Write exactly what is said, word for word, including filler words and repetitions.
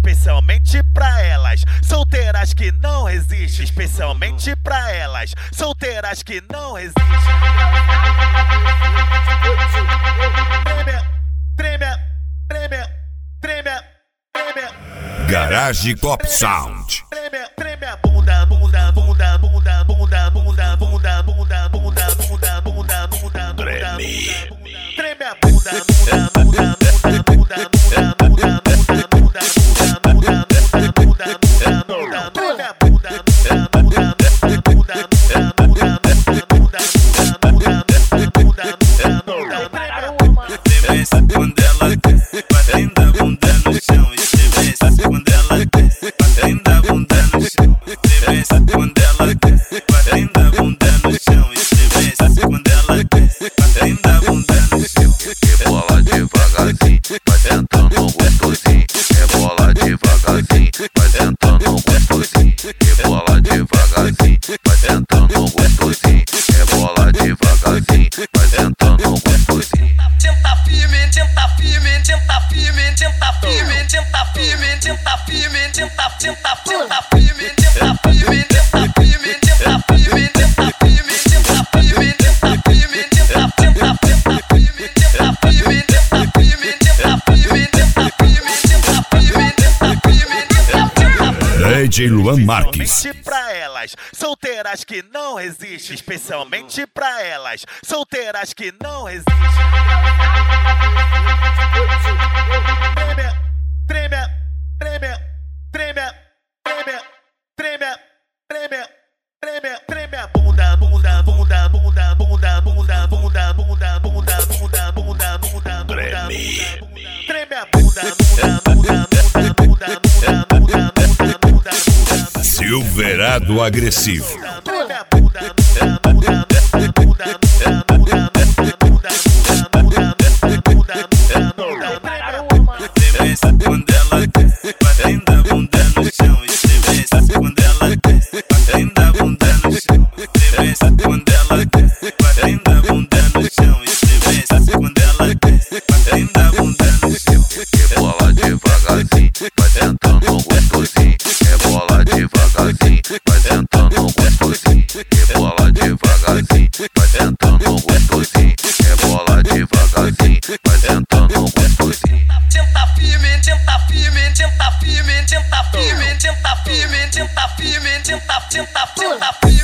especialmente pra elas solteiras que não resistem, especialmente pra elas solteiras que não resistem. Treme, treme, treme, treme, treme. Garage Cop Sound. Treme, treme a bunda, bunda, bunda, bunda, bunda, bunda, bunda, bunda, bunda, bunda, bunda, bunda, Treme. Treme a bunda, bunda, bunda, bunda, bunda, bunda, bunda, bunda, bunda, bunda, bunda, bunda, bunda, bunda, treme a bunda, bunda, bunda, bunda, bunda, bunda, bunda, bunda, bunda, bunda, bunda, Tremência quando ela desce, batendo a bunda no chão. Tremência quando ela desce, batendo a bunda no chão. Tremência quando ela desce, batendo a bunda no chão. Tremência quando ela desce, batendo a bunda no chão. Rebola devagarzinho, vai sentando gostosinho. Rebola devagarzinho, vai sentando gostosinho. Rebola devagarzinho, vai sentando gostosinho. Rebola devagarzinho, vai sentando gostosinho. Tenta firme, tenta firme, tenta firme, tenta firme, tenta firme, tenta firme, tenta, tenta, tenta firme, tenta firme, tenta firme, tenta firme, tenta firme, tenta firme, tenta firme, tenta, tenta, tenta firme, tenta firme, tenta firme, tenta firme, tenta firme, tenta firme, tenta firme, tenta firme. D J Luan Marques. especialmente pra elas solteiras que não resistem, especialmente pra elas solteiras que não resistem. Treme, treme, treme, treme, treme, treme, treme, treme a bunda, bunda, bunda, bunda, bunda, bunda, bunda, bunda, bunda, bunda, bunda, bunda, Treme. treme a bunda, bunda, bunda, bunda, bunda, bunda, bunda, bunda, bunda, bunda. Silverado Agressivo. Treme a bunda, bunda, bunda, bunda, bunda, bunda, bunda, bunda, bunda, bunda, bunda, bunda, bunda, bunda. Tremência quando ela desce, batendo a bunda no chão. Tremência quando ela desce, batendo a bunda no chão. Tremência quando ela desce, batendo a bunda no chão. Tremência quando ela desce, batendo a bunda no chão. Rebola devagarzinho, vai sentando gostosinho. Rebola devagarzinho, vai sentando gostosinho. Rebola devagarzinho, vai sentando gostosinho. Rebola devagarzinho, vai sentando gostosinho. Tenta firme, tenta firme, tenta firme, tenta firme, tenta firme, tenta firme, tenta, tenta, tenta firme.